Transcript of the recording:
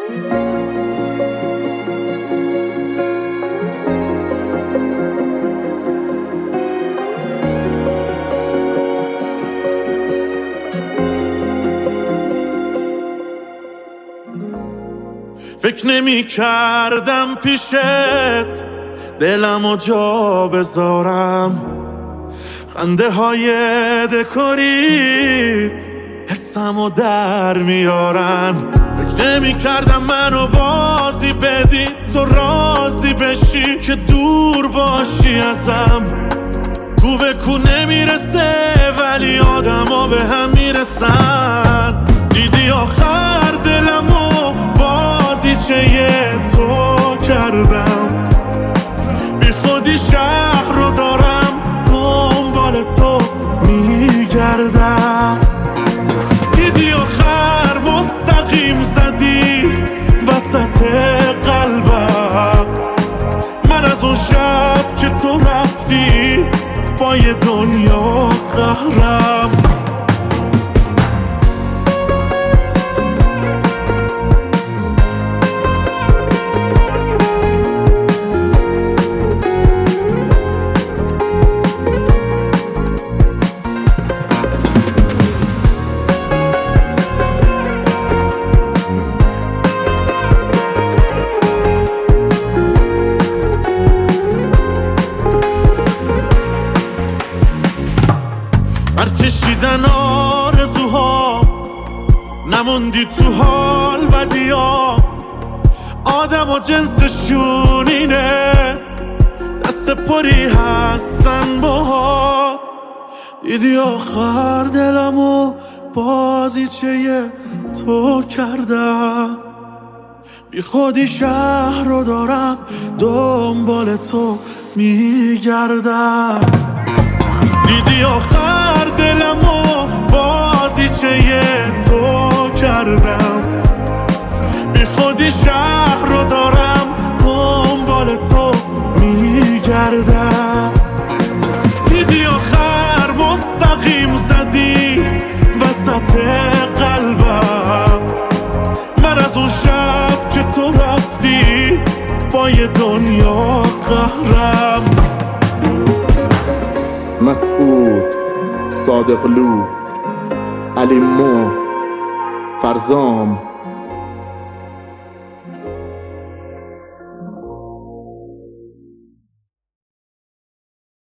فکر نمی کردم پیشت دلمو جا بذارم، خنده های دکوریت حسمو در میارن. فکر نمی کردم منو بازی بدی تو راضی بشی که دور باشی ازم. کو به کو نمیرسه ولی آدما به هم میرسن. دیدی آخر دلمو بازیچه تو کردم، بی خودی شهر رو دارم دنبال تو میگردم. دیدی آخر مستقیم زدی وسط قلبم، من از اون شب که تو رفتی با یه دنیا قهرم. کشیدن آرزوها نموندی تو حال بدیا، آدم و جنسشون اینه دست پری هستن باها. دیدی آخر دلمو بازیچه تو کردم، بی خودی شهر رو دارم دنبال تو میگردم. دیدی آخر دلمو بازیچه تو کردم، بی خودی شهر رو دارم دنبال تو میگردم. دیدی آخر مستقیم زدی وسط قلبم، من از اون شب که تو رفتی با یه دنیا قهرم. مسعود، صادقلو، علی مو، فرزام